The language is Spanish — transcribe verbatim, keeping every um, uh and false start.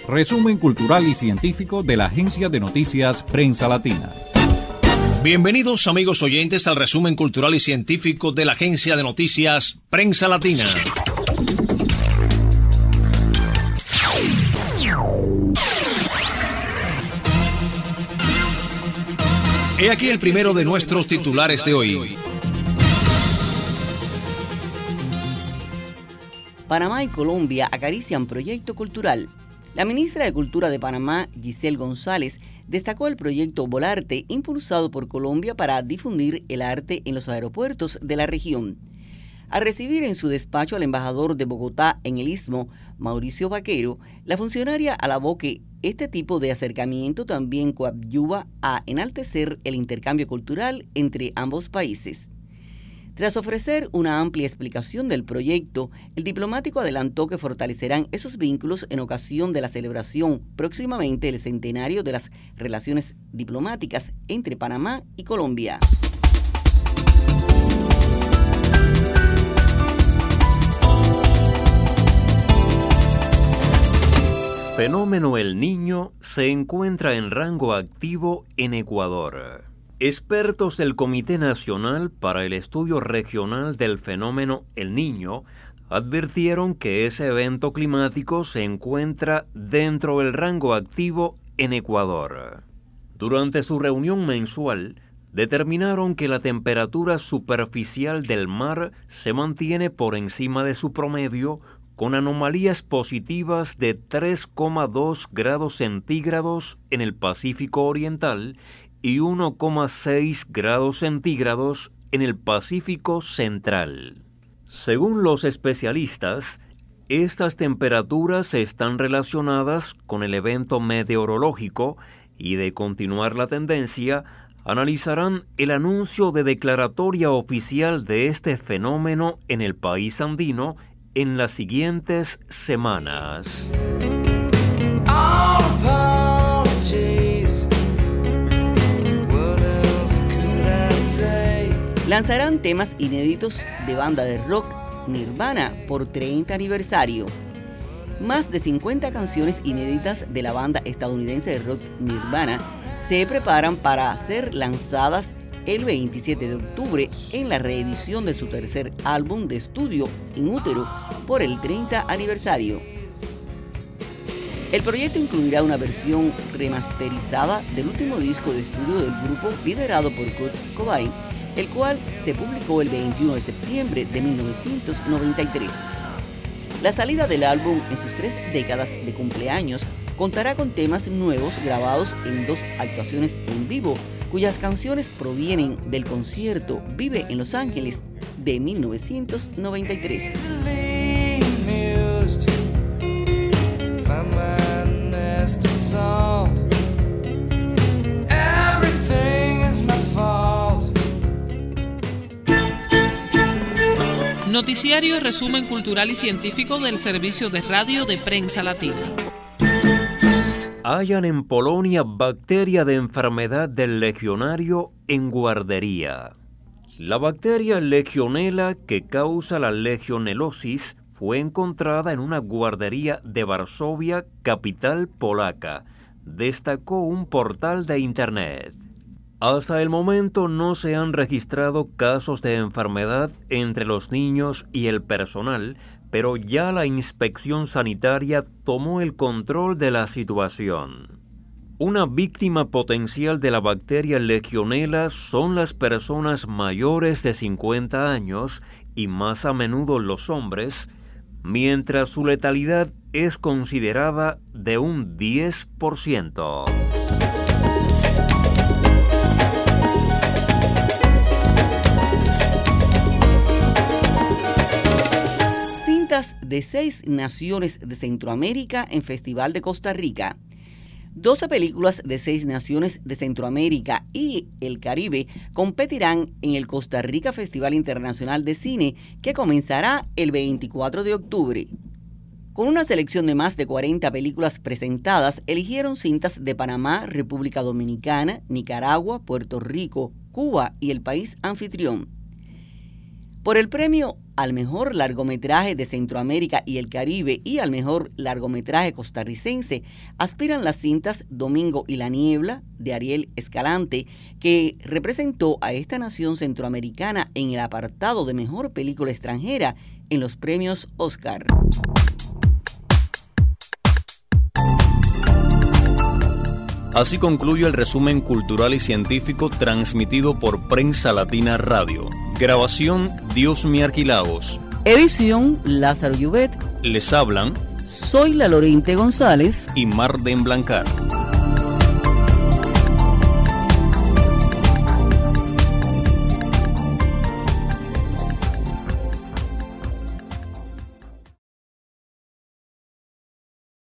Resumen cultural y científico de la agencia de noticias Prensa Latina. Bienvenidos, amigos oyentes, al resumen cultural y científico de la agencia de noticias Prensa Latina. He aquí el primero de nuestros titulares de hoy. Panamá y Colombia acarician proyecto cultural. La ministra de Cultura de Panamá, Giselle González, destacó el proyecto Volarte, impulsado por Colombia para difundir el arte en los aeropuertos de la región. Al recibir en su despacho al embajador de Bogotá en el Istmo, Mauricio Vaquero, la funcionaria alabó que este tipo de acercamiento también coadyuva a enaltecer el intercambio cultural entre ambos países. Tras ofrecer una amplia explicación del proyecto, el diplomático adelantó que fortalecerán esos vínculos en ocasión de la celebración próximamente del centenario de las relaciones diplomáticas entre Panamá y Colombia. Fenómeno El Niño se encuentra en rango activo en Ecuador. Expertos del Comité Nacional para el Estudio Regional del Fenómeno El Niño advirtieron que ese evento climático se encuentra dentro del rango activo en Ecuador. Durante su reunión mensual, determinaron que la temperatura superficial del mar se mantiene por encima de su promedio, con anomalías positivas de tres coma dos grados centígrados en el Pacífico Oriental y uno coma seis grados centígrados en el Pacífico Central. Según los especialistas, estas temperaturas están relacionadas con el evento meteorológico y, de continuar la tendencia, analizarán el anuncio de declaratoria oficial de este fenómeno en el país andino en las siguientes semanas. Lanzarán temas inéditos de banda de rock Nirvana por treinta aniversario. Más de cincuenta canciones inéditas de la banda estadounidense de rock Nirvana se preparan para ser lanzadas el veintisiete de octubre en la reedición de su tercer álbum de estudio In Utero por el treinta aniversario. El proyecto incluirá una versión remasterizada del último disco de estudio del grupo liderado por Kurt Cobain, el cual se publicó el veintiuno de septiembre de mil novecientos noventa y tres. La salida del álbum en sus tres décadas de cumpleaños contará con temas nuevos grabados en dos actuaciones en vivo, cuyas canciones provienen del concierto Vive en Los Ángeles de mil novecientos noventa y tres. Noticiario y resumen cultural y científico del Servicio de Radio de Prensa Latina. Hallan en Polonia bacteria de enfermedad del legionario en guardería. La bacteria Legionella que causa la legionelosis fue encontrada en una guardería de Varsovia, capital polaca, destacó un portal de internet. Hasta el momento no se han registrado casos de enfermedad entre los niños y el personal, pero ya la inspección sanitaria tomó el control de la situación. Una víctima potencial de la bacteria Legionella son las personas mayores de cincuenta años y más a menudo los hombres, mientras su letalidad es considerada de un diez por ciento. De seis naciones de Centroamérica en Festival de Costa Rica. doce películas de seis naciones de Centroamérica y el Caribe competirán en el Costa Rica Festival Internacional de Cine, que comenzará el veinticuatro de octubre. Con una selección de más de cuarenta películas presentadas, eligieron cintas de Panamá, República Dominicana, Nicaragua, Puerto Rico, Cuba y el país anfitrión. Por el premio al mejor largometraje de Centroamérica y el Caribe y al mejor largometraje costarricense aspiran las cintas Domingo y la Niebla de Ariel Escalante, que representó a esta nación centroamericana en el apartado de mejor película extranjera en los premios Oscar. Así concluye el resumen cultural y científico transmitido por Prensa Latina Radio. Grabación Diosmi Arquilaos. Edición Lázaro Llubet. Les hablan Soy la Lorente González y Marden Blancar.